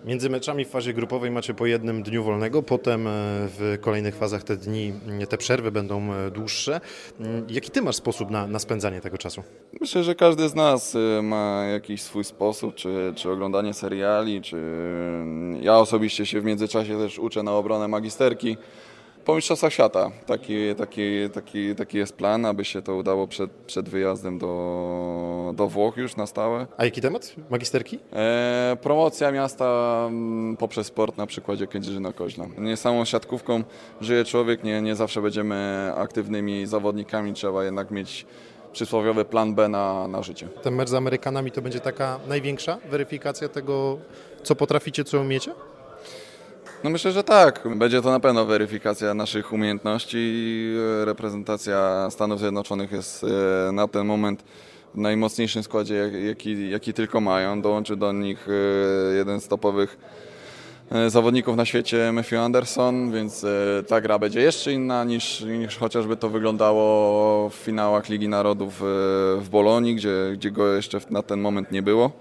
Między meczami w fazie grupowej macie po jednym dniu wolnego, potem w kolejnych fazach te dni, te przerwy będą dłuższe. Jaki ty masz sposób na spędzanie tego czasu? Myślę, że każdy z nas ma jakiś swój sposób, czy oglądanie seriali, czy ja osobiście się w międzyczasie też uczę na obronę magisterki po Mistrzostwach Świata. Taki jest plan, aby się to udało przed wyjazdem do Włoch już na stałe. A jaki temat magisterki? Promocja miasta poprzez sport na przykładzie Kędzierzyna-Koźla. Nie samą siatkówką żyje człowiek, nie zawsze będziemy aktywnymi zawodnikami, trzeba jednak mieć przysłowiowy plan B na życie. Ten mecz z Amerykanami to będzie taka największa weryfikacja tego, co potraficie, co umiecie? No myślę, że tak. Będzie to na pewno weryfikacja naszych umiejętności. Reprezentacja Stanów Zjednoczonych jest na ten moment w najmocniejszym składzie, jaki tylko mają. Dołączy do nich jeden z topowych zawodników na świecie, Matthew Anderson, więc ta gra będzie jeszcze inna niż chociażby to wyglądało w finałach Ligi Narodów w Bolonii, gdzie go jeszcze na ten moment nie było.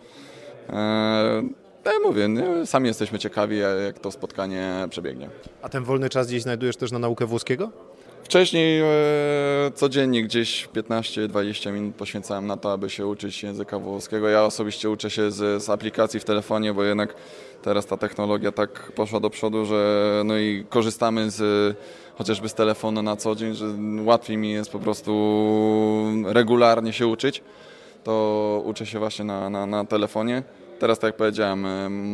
Ja mówię, sami jesteśmy ciekawi, jak to spotkanie przebiegnie. A ten wolny czas gdzieś znajdujesz też na naukę włoskiego? Wcześniej codziennie gdzieś 15-20 minut poświęcałem na to, aby się uczyć języka włoskiego. Ja osobiście uczę się z aplikacji w telefonie, bo jednak teraz ta technologia tak poszła do przodu, że no i korzystamy chociażby z telefonu na co dzień, że łatwiej mi jest po prostu regularnie się uczyć. To uczę się właśnie na telefonie. Teraz, tak jak powiedziałem,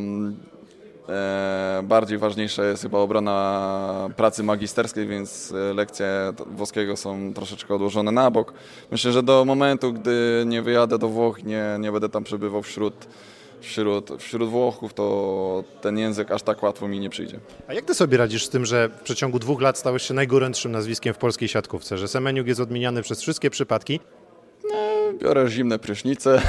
bardziej ważniejsza jest chyba obrona pracy magisterskiej, więc lekcje włoskiego są troszeczkę odłożone na bok. Myślę, że do momentu, gdy nie wyjadę do Włoch, nie będę tam przebywał wśród Włochów, to ten język aż tak łatwo mi nie przyjdzie. A jak ty sobie radzisz z tym, że w przeciągu 2 lat stałeś się najgorętszym nazwiskiem w polskiej siatkówce, że Semeniuk jest odmieniany przez wszystkie przypadki? Biorę zimne prysznice,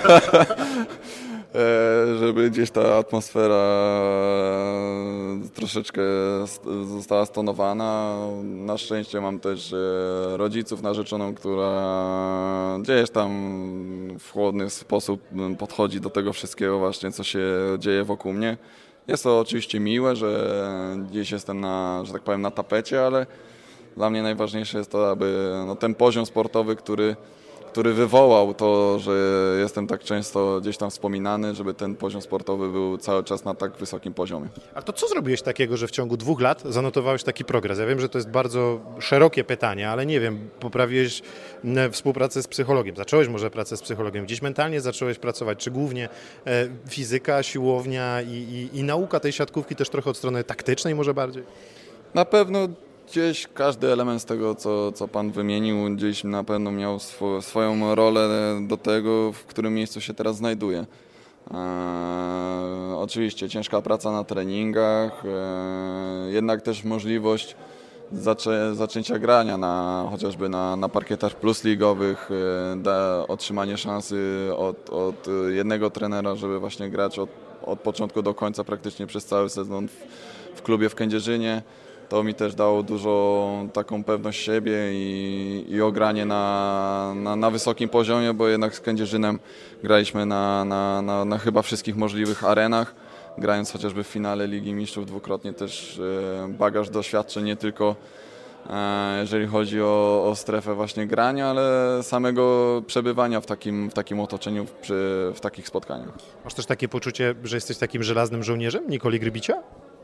żeby gdzieś ta atmosfera troszeczkę została stonowana. Na szczęście mam też rodziców, narzeczoną, która gdzieś tam w chłodny sposób podchodzi do tego wszystkiego właśnie, co się dzieje wokół mnie. Jest to oczywiście miłe, że gdzieś jestem że tak powiem, na tapecie, ale dla mnie najważniejsze jest to, aby ten poziom sportowy, który wywołał to, że jestem tak często gdzieś tam wspominany, żeby ten poziom sportowy był cały czas na tak wysokim poziomie. A to co zrobiłeś takiego, że w ciągu 2 lat zanotowałeś taki progres? Ja wiem, że to jest bardzo szerokie pytanie, ale nie wiem, poprawiłeś współpracę z psychologiem, zacząłeś może pracę z psychologiem, gdzieś mentalnie zacząłeś pracować, czy głównie fizyka, siłownia i nauka tej siatkówki też trochę od strony taktycznej może bardziej? Na pewno gdzieś każdy element z tego, co Pan wymienił, gdzieś na pewno miał swoją rolę do tego, w którym miejscu się teraz znajduje. Oczywiście ciężka praca na treningach, jednak też możliwość zaczęcia grania chociażby na parkietach plus ligowych, otrzymanie szansy od jednego trenera, żeby właśnie grać od początku do końca praktycznie przez cały sezon w klubie w Kędzierzynie. To mi też dało dużo taką pewność siebie i ogranie na wysokim poziomie, bo jednak z Kędzierzynem graliśmy na chyba wszystkich możliwych arenach, grając chociażby w finale Ligi Mistrzów dwukrotnie też bagaż doświadczeń, nie tylko jeżeli chodzi o strefę właśnie grania, ale samego przebywania w takim otoczeniu, w takich spotkaniach. Masz też takie poczucie, że jesteś takim żelaznym żołnierzem Nikoli Grybicia?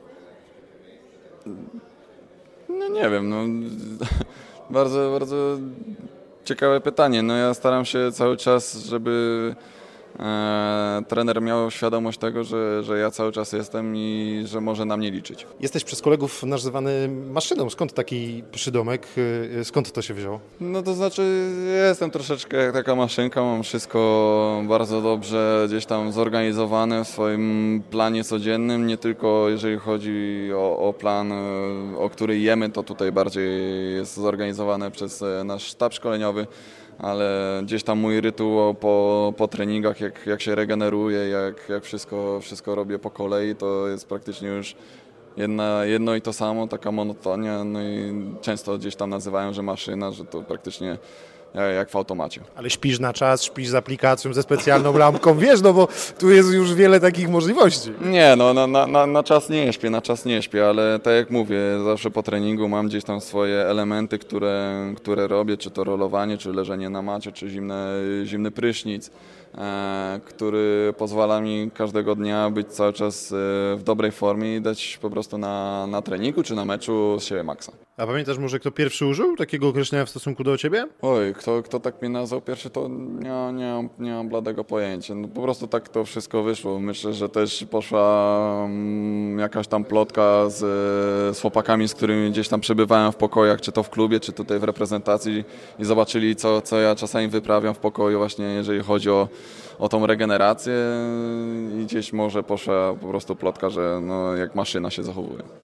No nie wiem, bardzo, bardzo ciekawe pytanie. Ja staram się cały czas, żeby trener miał świadomość tego, że ja cały czas jestem i że może na mnie liczyć. Jesteś przez kolegów nazywany maszyną. Skąd taki przydomek? Skąd to się wzięło? To znaczy, ja jestem troszeczkę jak taka maszynka, mam wszystko bardzo dobrze gdzieś tam zorganizowane w swoim planie codziennym, nie tylko jeżeli chodzi o plan, o który jemy, to tutaj bardziej jest zorganizowane przez nasz sztab szkoleniowy, ale gdzieś tam mój rytuał po treningach, jak się regeneruję, jak wszystko robię po kolei, to jest praktycznie już jedno i to samo, taka monotonia, i często gdzieś tam nazywają, że maszyna, że to praktycznie jak w automacie. Ale śpisz na czas, śpisz z aplikacją, ze specjalną lampką, wiesz, no bo tu jest już wiele takich możliwości. Nie, no na czas nie śpię, ale tak jak mówię, zawsze po treningu mam gdzieś tam swoje elementy, które robię, czy to rolowanie, czy leżenie na macie, czy zimny prysznic, który pozwala mi każdego dnia być cały czas w dobrej formie i dać po prostu na treningu, czy na meczu z siebie maksa. A pamiętasz może, kto pierwszy użył takiego określenia w stosunku do ciebie? Oj, kto tak mnie nazwał pierwszy, to nie mam bladego pojęcia. No, po prostu tak to wszystko wyszło. Myślę, że też poszła jakaś tam plotka z chłopakami, z którymi gdzieś tam przebywałem w pokojach, czy to w klubie, czy tutaj w reprezentacji i zobaczyli, co ja czasami wyprawiam w pokoju właśnie, jeżeli chodzi o tą regenerację i gdzieś może poszła po prostu plotka, że no, jak maszyna się zachowuje.